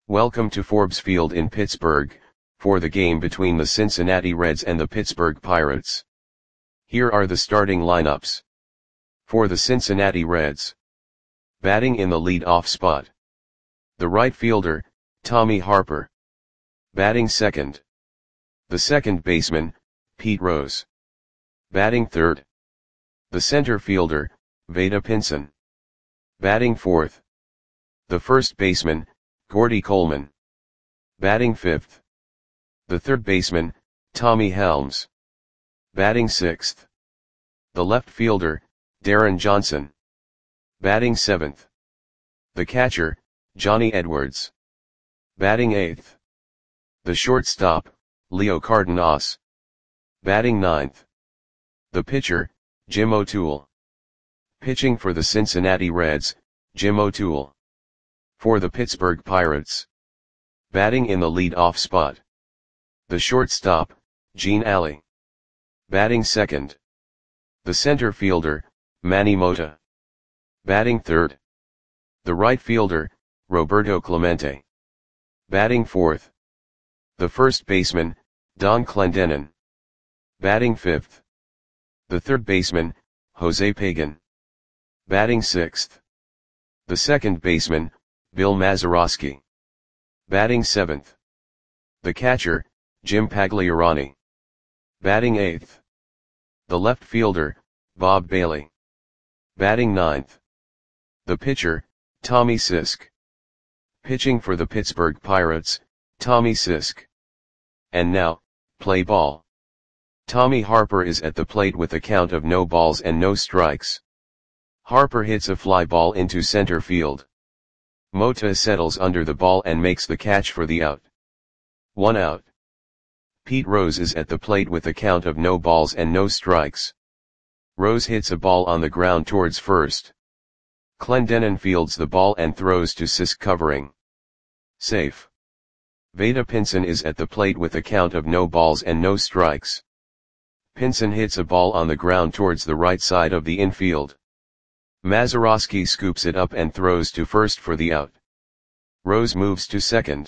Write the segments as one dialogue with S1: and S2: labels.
S1: Welcome to Forbes Field in Pittsburgh, for the game between the Cincinnati Reds and the Pittsburgh Pirates. Here are the starting lineups. For the Cincinnati Reds. Batting in the lead-off spot. The right fielder, Tommy Harper. Batting second. The second baseman, Pete Rose. Batting third. The center fielder, Vada Pinson. Batting fourth. The first baseman, Gordy Coleman. Batting fifth. The third baseman, Tommy Helms. Batting sixth. The left fielder, Darren Johnson. Batting seventh. The catcher, Johnny Edwards. Batting eighth. The shortstop, Leo Cardenas. Batting ninth. The pitcher, Jim O'Toole. Pitching for the Cincinnati Reds, Jim O'Toole. For the Pittsburgh Pirates. Batting in the lead-off spot. The shortstop, Gene Alley. Batting second. The center fielder, Manny Mota. Batting third. The right fielder, Roberto Clemente. Batting fourth. The first baseman, Don Clendenon. Batting fifth. The third baseman, Jose Pagan. Batting sixth. The second baseman, Bill Mazeroski. Batting seventh. The catcher, Jim Pagliarani. Batting eighth. The left fielder, Bob Bailey. Batting ninth. The pitcher, Tommy Sisk. Pitching for the Pittsburgh Pirates, Tommy Sisk. And now, play ball. Tommy Harper is at the plate with a count of no balls and no strikes. Harper hits a fly ball into center field. Mota settles under the ball and makes the catch for the out. 1 out. Pete Rose is at the plate with a count of no balls and no strikes. Rose hits a ball on the ground towards first. Clendenon fields the ball and throws to Sisk covering. Safe. Vada Pinson is at the plate with a count of no balls and no strikes. Pinson hits a ball on the ground towards the right side of the infield. Mazeroski scoops it up and throws to first for the out. Rose moves to second.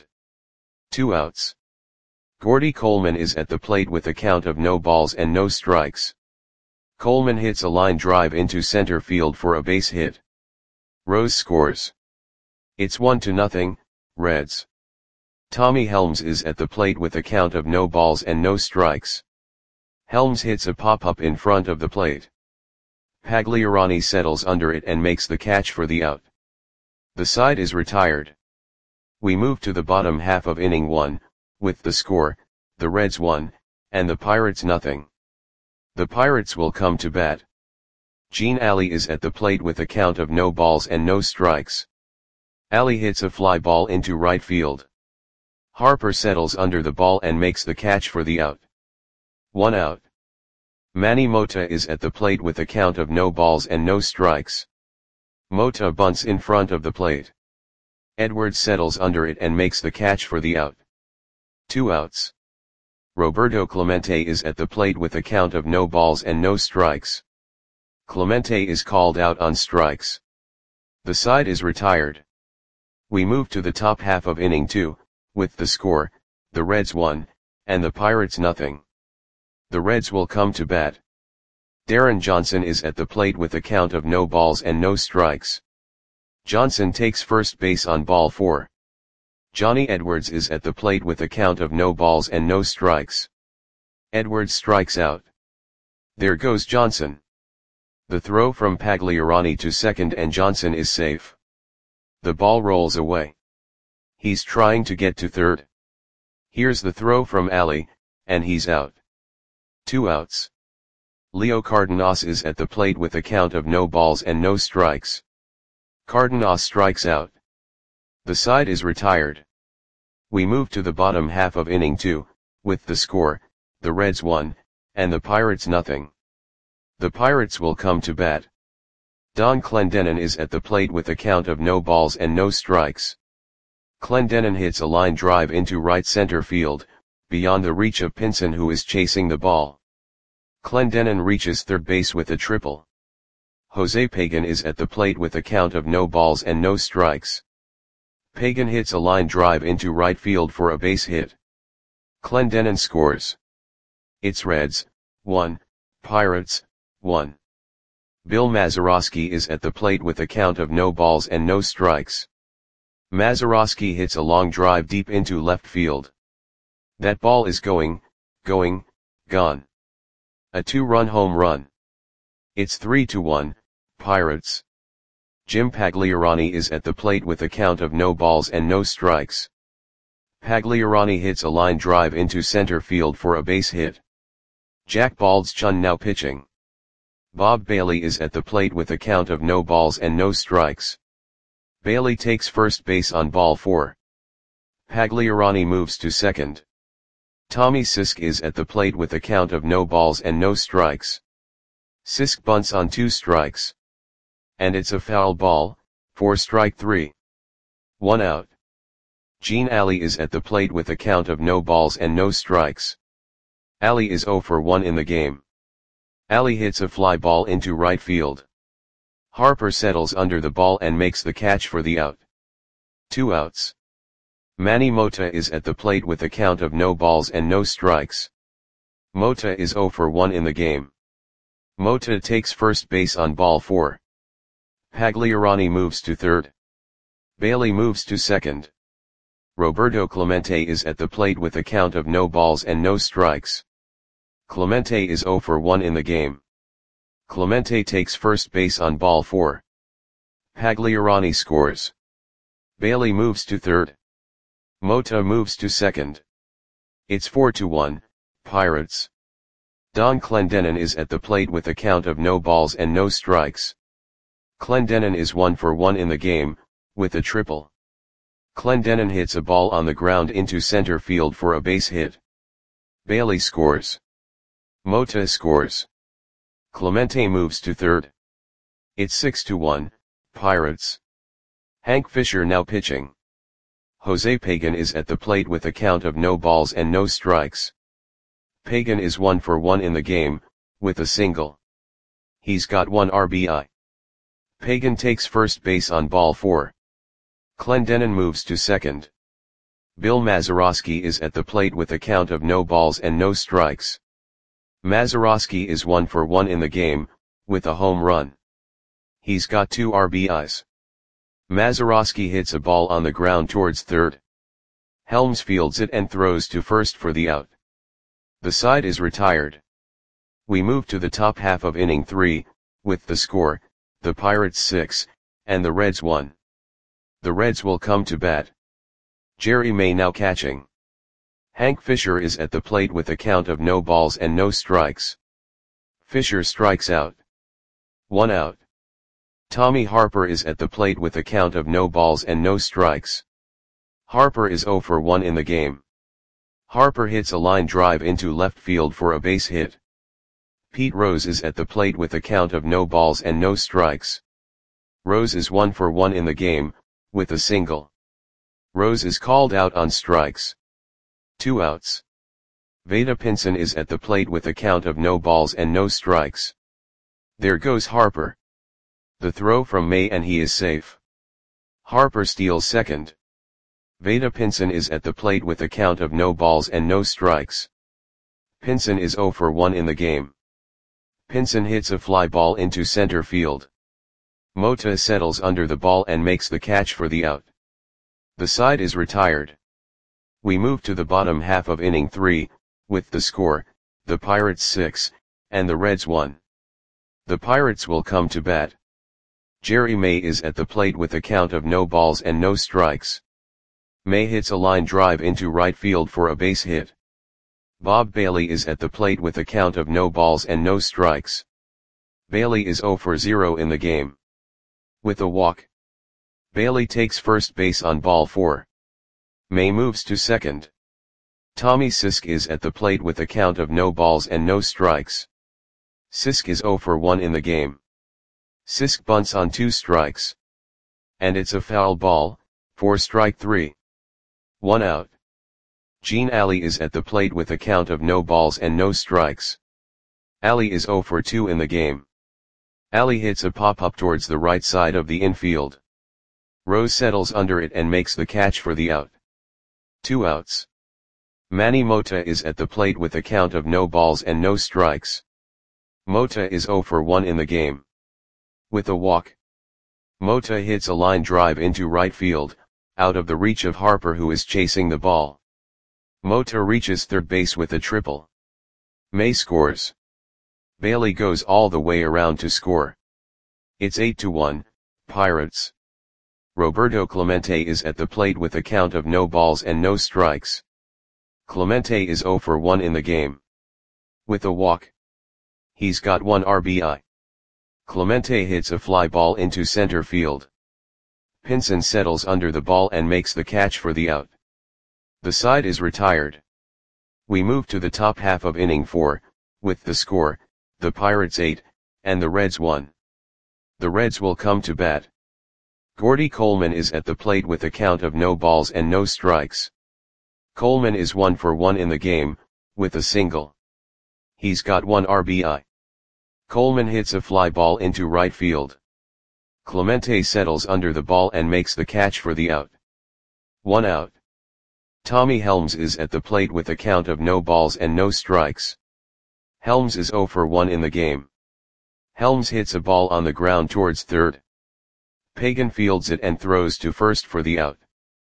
S1: 2 outs. Gordy Coleman is at the plate with a count of no balls and no strikes. Coleman hits a line drive into center field for a base hit. Rose scores. It's 1-0, Reds. Tommy Helms is at the plate with a count of no balls and no strikes. Helms hits a pop-up in front of the plate. Pagliarani settles under it and makes the catch for the out. The side is retired. We move to the bottom half of inning 1, with the score, the Reds 1, and the Pirates 0. The Pirates will come to bat. Gene Alley is at the plate with a count of no balls and no strikes. Alley hits a fly ball into right field. Harper settles under the ball and makes the catch for the out. 1 out. Manny Mota is at the plate with a count of no balls and no strikes. Mota bunts in front of the plate. Edwards settles under it and makes the catch for the out. 2 outs. Roberto Clemente is at the plate with a count of no balls and no strikes. Clemente is called out on strikes. The side is retired. We move to the top half of inning 2, with the score, the Reds 1, and the Pirates 0. The Reds will come to bat. Darren Johnson is at the plate with a count of no balls and no strikes. Johnson takes first base on ball 4. Johnny Edwards is at the plate with a count of no balls and no strikes. Edwards strikes out. There goes Johnson. The throw from Pagliarani to second and Johnson is safe. The ball rolls away. He's trying to get to third. Here's the throw from Alley, and he's out. 2 outs. Leo Cardenas is at the plate with a count of no balls and no strikes. Cardenas strikes out. The side is retired. We move to the bottom half of inning 2, with the score, the Reds 1, and the Pirates 0. The Pirates will come to bat. Don Clendenon is at the plate with a count of no balls and no strikes. Clendenon hits a line drive into right center field, beyond the reach of Pinson, who is chasing the ball. Clendenon reaches third base with a triple. Jose Pagan is at the plate with a count of no balls and no strikes. Pagan hits a line drive into right field for a base hit. Clendenon scores. It's Reds, 1, Pirates, 1. Bill Mazeroski is at the plate with a count of no balls and no strikes. Mazeroski hits a long drive deep into left field. That ball is gone. A 2-run home run. It's 3-1, Pirates. Jim Pagliarani is at the plate with a count of no balls and no strikes. Pagliarani hits a line drive into center field for a base hit. Jack Baldschun now pitching. Bob Bailey is at the plate with a count of no balls and no strikes. Bailey takes first base on ball 4. Pagliarani moves to second. Tommy Sisk is at the plate with a count of no balls and no strikes. Sisk bunts on 2 strikes. And it's a foul ball, for strike 3. 1 out. Gene Alley is at the plate with a count of no balls and no strikes. Alley is 0 for 1 in the game. Alley hits a fly ball into right field. Harper settles under the ball and makes the catch for the out. 2 outs. Manny Mota is at the plate with a count of no balls and no strikes. Mota is 0 for 1 in the game. Mota takes first base on ball 4. Pagliarani moves to third. Bailey moves to second. Roberto Clemente is at the plate with a count of no balls and no strikes. Clemente is 0 for 1 in the game. Clemente takes first base on ball 4. Pagliarani scores. Bailey moves to third. Mota moves to second. It's 4-1, Pirates. Don Clendenon is at the plate with a count of no balls and no strikes. Clendenon is 1 for 1 in the game, with a triple. Clendenon hits a ball on the ground into center field for a base hit. Bailey scores. Mota scores. Clemente moves to third. It's 6-1, Pirates. Hank Fisher now pitching. Jose Pagan is at the plate with a count of no balls and no strikes. Pagan is 1 for 1 in the game, with a single. He's got 1 RBI. Pagan takes first base on ball 4. Clendenon moves to second. Bill Mazeroski is at the plate with a count of no balls and no strikes. Mazeroski is 1 for 1 in the game, with a home run. He's got 2 RBIs. Mazeroski hits a ball on the ground towards third. Helms fields it and throws to first for the out. The side is retired. We move to the top half of inning 3, with the score, the Pirates 6, and the Reds 1. The Reds will come to bat. Jerry May now catching. Hank Fisher is at the plate with a count of no balls and no strikes. Fisher strikes out. 1 out. Tommy Harper is at the plate with a count of no balls and no strikes. Harper is 0 for 1 in the game. Harper hits a line drive into left field for a base hit. Pete Rose is at the plate with a count of no balls and no strikes. Rose is 1 for 1 in the game, with a single. Rose is called out on strikes. 2 outs. Vada Pinson is at the plate with a count of no balls and no strikes. There goes Harper. The throw from May and he is safe. Harper steals second. Vada Pinson is at the plate with a count of no balls and no strikes. Pinson is 0 for 1 in the game. Pinson hits a fly ball into center field. Mota settles under the ball and makes the catch for the out. The side is retired. We move to the bottom half of inning 3, with the score, the Pirates 6, and the Reds 1. The Pirates will come to bat. Jerry May is at the plate with a count of no balls and no strikes. May hits a line drive into right field for a base hit. Bob Bailey is at the plate with a count of no balls and no strikes. Bailey is 0 for 0 in the game. With a walk. Bailey takes first base on ball 4. May moves to second. Tommy Sisk is at the plate with a count of no balls and no strikes. Sisk is 0 for 1 in the game. Sisk bunts on 2 strikes. And it's a foul ball, for strike 3. 1 out. Gene Alley is at the plate with a count of no balls and no strikes. Alley is 0 for 2 in the game. Alley hits a pop-up towards the right side of the infield. Rose settles under it and makes the catch for the out. 2 outs. Manny Mota is at the plate with a count of no balls and no strikes. Mota is 0 for 1 in the game. With a walk, Mota hits a line drive into right field, out of the reach of Harper, who is chasing the ball. Mota reaches third base with a triple. May scores. Bailey goes all the way around to score. It's 8-1, Pirates. Roberto Clemente is at the plate with a count of no balls and no strikes. Clemente is 0 for 1 in the game. With a walk, he's got 1 RBI. Clemente hits a fly ball into center field. Pinson settles under the ball and makes the catch for the out. The side is retired. We move to the top half of inning 4, with the score, the Pirates 8, and the Reds 1. The Reds will come to bat. Gordy Coleman is at the plate with a count of no balls and no strikes. Coleman is 1 for 1 in the game, with a single. He's got 1 RBI. Coleman hits a fly ball into right field. Clemente settles under the ball and makes the catch for the out. 1 out. Tommy Helms is at the plate with a count of no balls and no strikes. Helms is 0 for 1 in the game. Helms hits a ball on the ground towards third. Pagan fields it and throws to first for the out.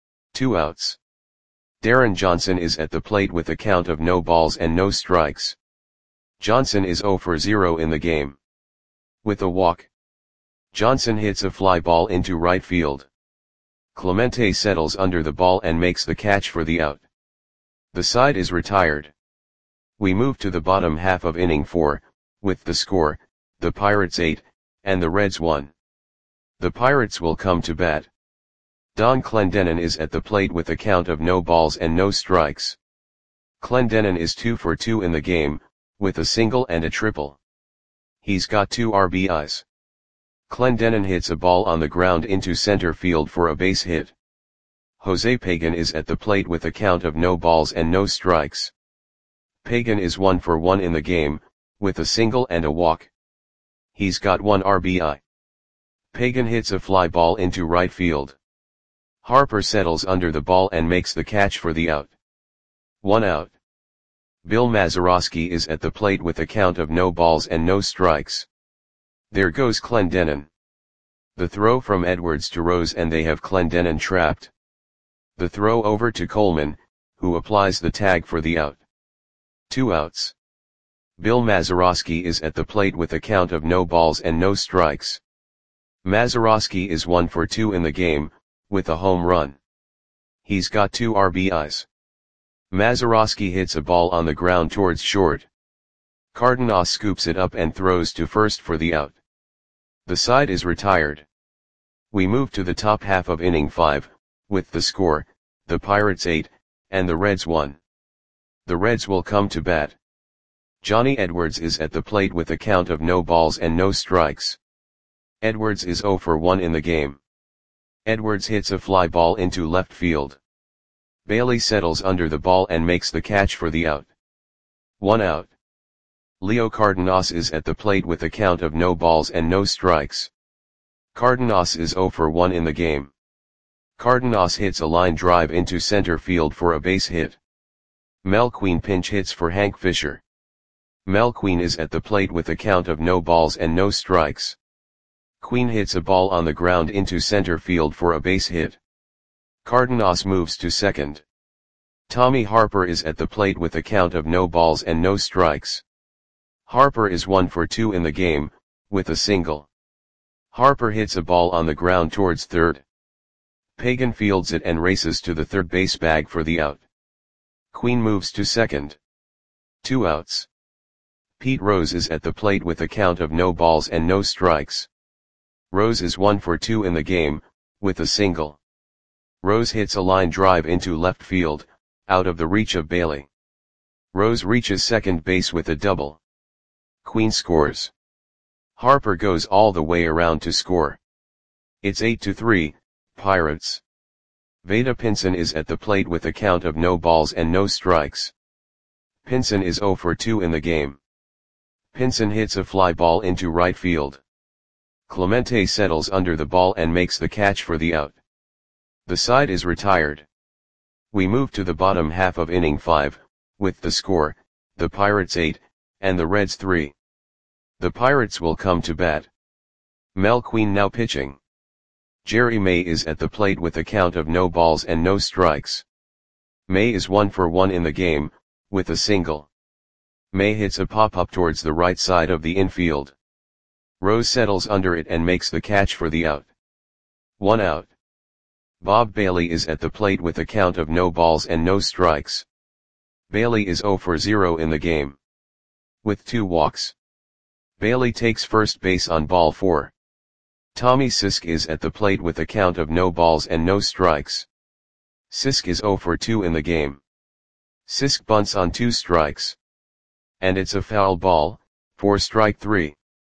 S1: 2 outs. Darren Johnson is at the plate with a count of no balls and no strikes. Johnson is 0 for 0 in the game. With a walk, Johnson hits a fly ball into right field. Clemente settles under the ball and makes the catch for the out. The side is retired. We move to the bottom half of inning 4, with the score, the Pirates 8, and the Reds 1. The Pirates will come to bat. Don Clendenon is at the plate with a count of no balls and no strikes. Clendenon is 2 for 2 in the game, with a single and a triple. He's got 2 RBIs. Clendenon hits a ball on the ground into center field for a base hit. Jose Pagan is at the plate with a count of no balls and no strikes. Pagan is 1 for 1 in the game, with a single and a walk. He's got 1 RBI. Pagan hits a fly ball into right field. Harper settles under the ball and makes the catch for the out. 1 out. Bill Mazeroski is at the plate with a count of no balls and no strikes. There goes Clendenon. The throw from Edwards to Rose and they have Clendenon trapped. The throw over to Coleman, who applies the tag for the out. 2 outs. Bill Mazeroski is at the plate with a count of no balls and no strikes. Mazeroski is 1 for 2 in the game, with a home run. He's got 2 RBIs. Mazeroski hits a ball on the ground towards short. Cardenas scoops it up and throws to first for the out. The side is retired. We move to the top half of inning 5, with the score, the Pirates 8, and the Reds 1. The Reds will come to bat. Johnny Edwards is at the plate with a count of no balls and no strikes. Edwards is 0 for 1 in the game. Edwards hits a fly ball into left field. Bailey settles under the ball and makes the catch for the out. 1 out. Leo Cardenas is at the plate with a count of no balls and no strikes. Cardenas is 0 for 1 in the game. Cardenas hits a line drive into center field for a base hit. Mel Queen pinch hits for Hank Fisher. Mel Queen is at the plate with a count of no balls and no strikes. Queen hits a ball on the ground into center field for a base hit. Cardenas moves to second. Tommy Harper is at the plate with a count of no balls and no strikes. Harper is 1 for 2 in the game, with a single. Harper hits a ball on the ground towards third. Pagan fields it and races to the third base bag for the out. Queen moves to second. 2 outs. Pete Rose is at the plate with a count of no balls and no strikes. Rose is 1 for 2 in the game, with a single. Rose hits a line drive into left field, out of the reach of Bailey. Rose reaches second base with a double. Queen scores. Harper goes all the way around to score. It's 8-3, Pirates. Vada Pinson is at the plate with a count of no balls and no strikes. Pinson is 0 for 2 in the game. Pinson hits a fly ball into right field. Clemente settles under the ball and makes the catch for the out. The side is retired. We move to the bottom half of inning 5, with the score, the Pirates 8, and the Reds 3. The Pirates will come to bat. Mel Queen now pitching. Jerry May is at the plate with a count of no balls and no strikes. May is 1 for 1 in the game, with a single. May hits a pop-up towards the right side of the infield. Rose settles under it and makes the catch for the out. 1 out. Bob Bailey is at the plate with a count of no balls and no strikes. Bailey is 0 for 0 in the game. With 2 walks. Bailey takes first base on ball 4. Tommy Sisk is at the plate with a count of no balls and no strikes. Sisk is 0 for 2 in the game. Sisk bunts on 2 strikes. And it's a foul ball, for strike 3.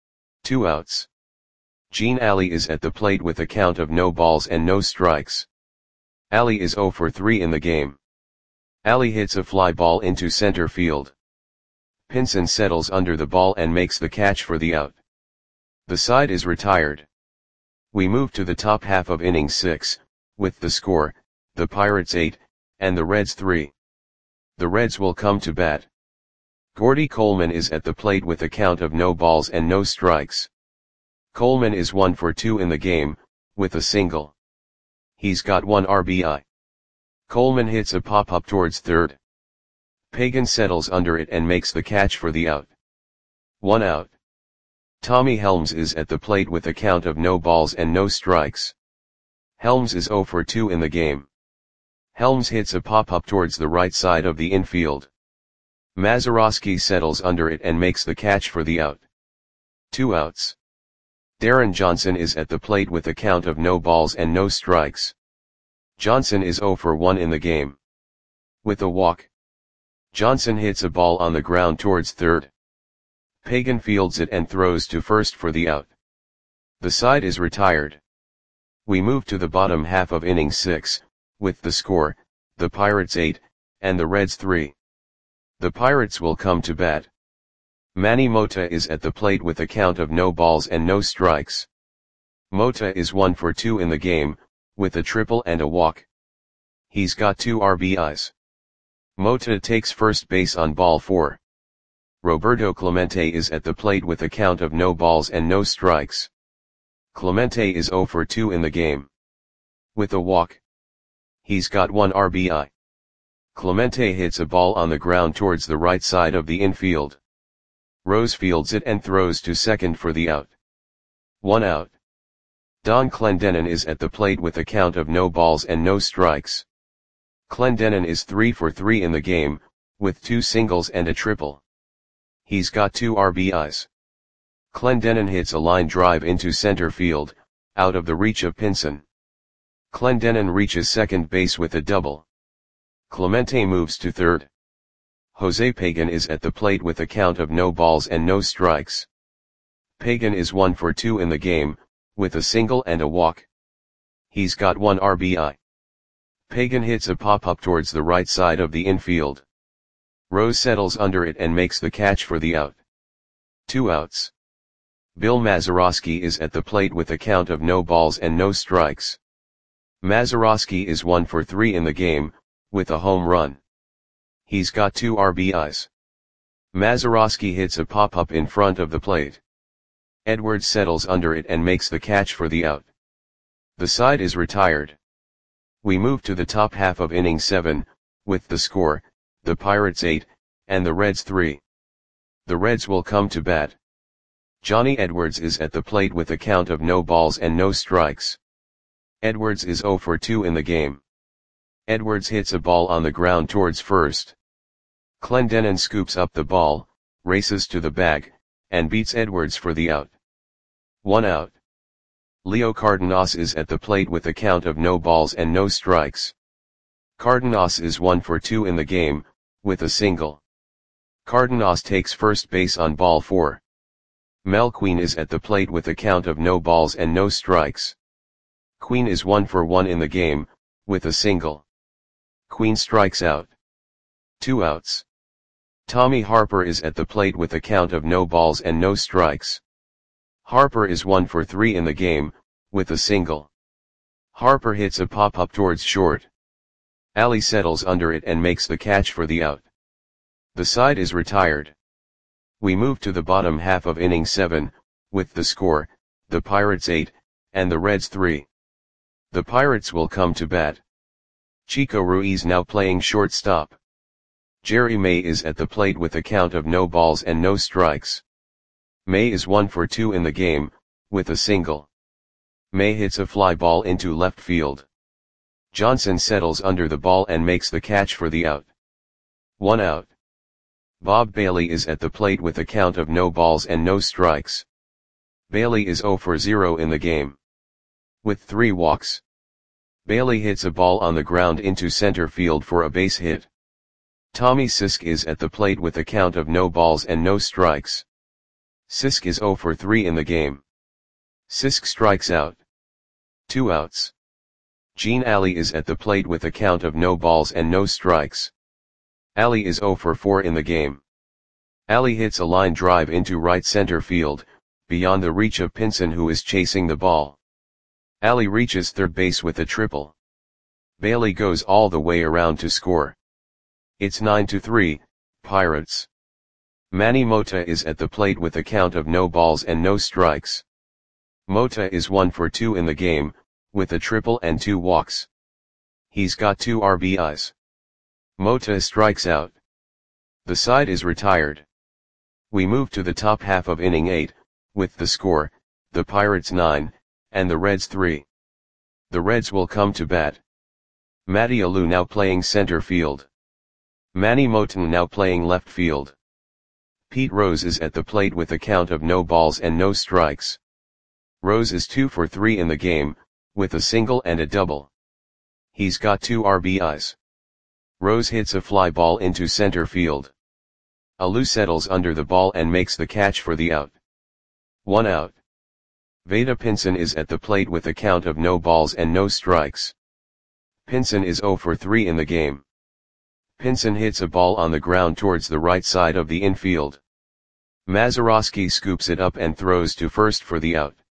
S1: 2 outs. Gene Alley is at the plate with a count of no balls and no strikes. Alley is 0 for 3 in the game. Alley hits a fly ball into center field. Pinson settles under the ball and makes the catch for the out. The side is retired. We move to the top half of inning 6, with the score, the Pirates 8, and the Reds 3. The Reds will come to bat. Gordy Coleman is at the plate with a count of no balls and no strikes. Coleman is 1 for 2 in the game, with a single. He's got 1 RBI. Coleman hits a pop-up towards third. Pagan settles under it and makes the catch for the out. 1 out. Tommy Helms is at the plate with a count of no balls and no strikes. Helms is 0 for 2 in the game. Helms hits a pop-up towards the right side of the infield. Mazeroski settles under it and makes the catch for the out. 2 outs. Darren Johnson is at the plate with a count of no balls and no strikes. Johnson is 0 for 1 in the game. With a walk. Johnson hits a ball on the ground towards third. Pagan fields it and throws to first for the out. The side is retired. We move to the bottom half of inning 6, with the score, the Pirates 8, and the Reds 3. The Pirates will come to bat. Manny Mota is at the plate with a count of no balls and no strikes. Mota is 1 for 2 in the game, with a triple and a walk. He's got 2 RBIs. Mota takes first base on ball 4. Roberto Clemente is at the plate with a count of no balls and no strikes. Clemente is 0 for 2 in the game. With a walk. He's got 1 RBI. Clemente hits a ball on the ground towards the right side of the infield. Rose fields it and throws to second for the out. 1 out. Don Clendenon is at the plate with a count of no balls and no strikes. Clendenon is 3 for 3 in the game, with 2 singles and a triple. He's got 2 RBIs. Clendenon hits a line drive into center field, out of the reach of Pinson. Clendenon reaches second base with a double. Clemente moves to third. Jose Pagan is at the plate with a count of no balls and no strikes. Pagan is 1 for 2 in the game, with a single and a walk. He's got 1 RBI. Pagan hits a pop-up towards the right side of the infield. Rose settles under it and makes the catch for the out. 2 outs. Bill Mazeroski is at the plate with a count of no balls and no strikes. Mazeroski is 1 for 3 in the game, with a home run. He's got 2 RBIs. Mazeroski hits a pop-up in front of the plate. Edwards settles under it and makes the catch for the out. The side is retired. We move to the top half of inning 7, with the score, the Pirates 8, and the Reds 3. The Reds will come to bat. Johnny Edwards is at the plate with a count of no balls and no strikes. Edwards is 0 for 2 in the game. Edwards hits a ball on the ground towards first. Clendenon scoops up the ball, races to the bag, and beats Edwards for the out. 1 out. Leo Cardenas is at the plate with a count of no balls and no strikes. Cardenas is 1 for 2 in the game, with a single. Cardenas takes first base on ball 4. Mel Queen is at the plate with a count of no balls and no strikes. Queen is 1 for 1 in the game, with a single. Queen strikes out. 2 outs. Tommy Harper is at the plate with a count of no balls and no strikes. Harper is 1 for 3 in the game, with a single. Harper hits a pop-up towards short. Ali settles under it and makes the catch for the out. The side is retired. We move to the bottom half of inning 7, with the score, the Pirates 8, and the Reds 3. The Pirates will come to bat. Chico Ruiz now playing shortstop. Jerry May is at the plate with a count of no balls and no strikes. May is 1 for 2 in the game, with a single. May hits a fly ball into left field. Johnson settles under the ball and makes the catch for the out. 1 out. Bob Bailey is at the plate with a count of no balls and no strikes. Bailey is 0 for 0 in the game. With 3 walks. Bailey hits a ball on the ground into center field for a base hit. Tommy Sisk is at the plate with a count of no balls and no strikes. Sisk is 0 for 3 in the game. Sisk strikes out. 2 outs. Gene Ali is at the plate with a count of no balls and no strikes. Ali is 0 for 4 in the game. Ali hits a line drive into right center field, beyond the reach of Pinson, who is chasing the ball. Ali reaches third base with a triple. Bailey goes all the way around to score. It's 9-3, Pirates. Manny Mota is at the plate with a count of no balls and no strikes. Mota is 1 for 2 in the game, with a triple and 2 walks. He's got 2 RBIs. Mota strikes out. The side is retired. We move to the top half of inning 8, with the score, the Pirates 9, and the Reds 3. The Reds will come to bat. Matty Alou now playing center field. Manny Moton now playing left field. Pete Rose is at the plate with a count of no balls and no strikes. Rose is 2 for 3 in the game, with a single and a double. He's got 2 RBIs. Rose hits a fly ball into center field. Alou settles under the ball and makes the catch for the out. 1 out. Vada Pinson is at the plate with a count of no balls and no strikes. Pinson is 0 for 3 in the game. Pinson hits a ball on the ground towards the right side of the infield. Mazeroski scoops it up and throws to first for the out.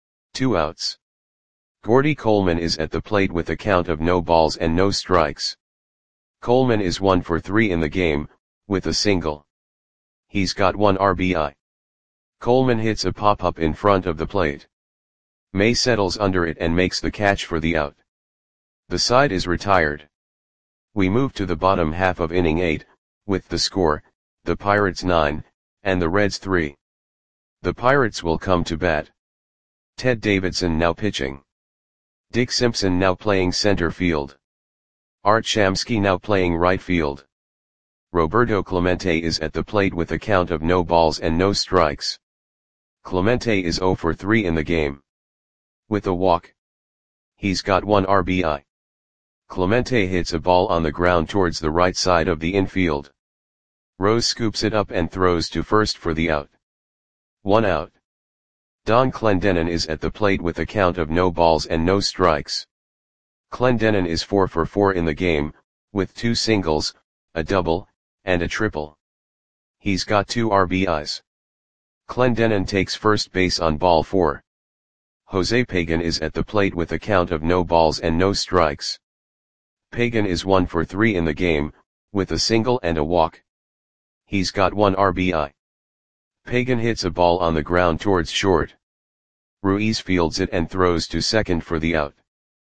S1: 2 outs. Gordy Coleman is at the plate with a count of no balls and no strikes. Coleman is 1 for 3 in the game, with a single. He's got 1 RBI. Coleman hits a pop-up in front of the plate. May settles under it and makes the catch for the out. The side is retired. We move to the bottom half of inning 8, with the score, the Pirates 9, and the Reds 3. The Pirates will come to bat. Ted Davidson now pitching. Dick Simpson now playing center field. Art Shamsky now playing right field. Roberto Clemente is at the plate with a count of no balls and no strikes. Clemente is 0 for 3 in the game. With a walk. He's got 1 RBI. Clemente hits a ball on the ground towards the right side of the infield. Rose scoops it up and throws to first for the out. 1 out. Don Clendenon is at the plate with a count of no balls and no strikes. Clendenon is 4 for 4 in the game, with 2 singles, a double, and a triple. He's got 2 RBIs. Clendenon takes first base on ball 4. Jose Pagan is at the plate with a count of no balls and no strikes. Pagan is 1 for 3 in the game, with a single and a walk. He's got 1 RBI. Pagan hits a ball on the ground towards short. Ruiz fields it and throws to second for the out.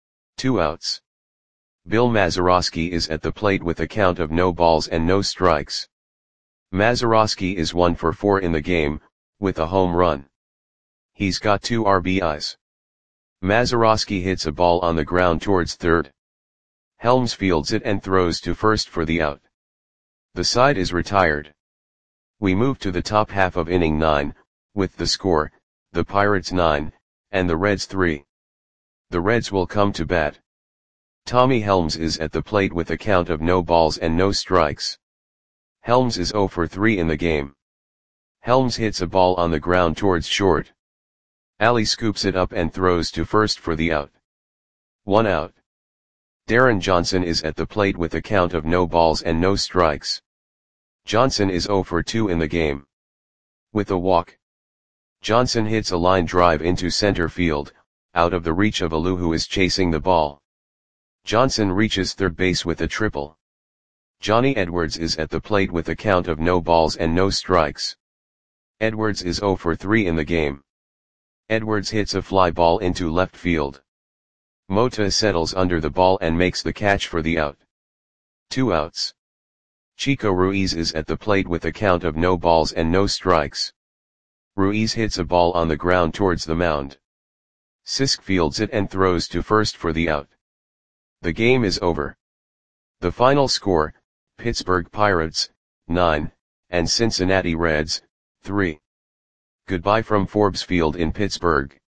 S1: 2 outs. Bill Mazeroski is at the plate with a count of no balls and no strikes. Mazeroski is 1 for 4 in the game, with a home run. He's got 2 RBIs. Mazeroski hits a ball on the ground towards third. Helms fields it and throws to first for the out. The side is retired. We move to the top half of inning 9, with the score, the Pirates 9, and the Reds 3. The Reds will come to bat. Tommy Helms is at the plate with a count of no balls and no strikes. Helms is 0 for 3 in the game. Helms hits a ball on the ground towards short. Ali scoops it up and throws to first for the out. 1 out. Darren Johnson is at the plate with a count of no balls and no strikes. Johnson is 0 for 2 in the game. With a walk. Johnson hits a line drive into center field, out of the reach of Alou, who is chasing the ball. Johnson reaches third base with a triple. Johnny Edwards is at the plate with a count of no balls and no strikes. Edwards is 0 for 3 in the game. Edwards hits a fly ball into left field. Mota settles under the ball and makes the catch for the out. 2 outs. Chico Ruiz is at the plate with a count of no balls and no strikes. Ruiz hits a ball on the ground towards the mound. Sisk fields it and throws to first for the out. The game is over. The final score, Pittsburgh Pirates, 9, and Cincinnati Reds, 3. Goodbye from Forbes Field in Pittsburgh.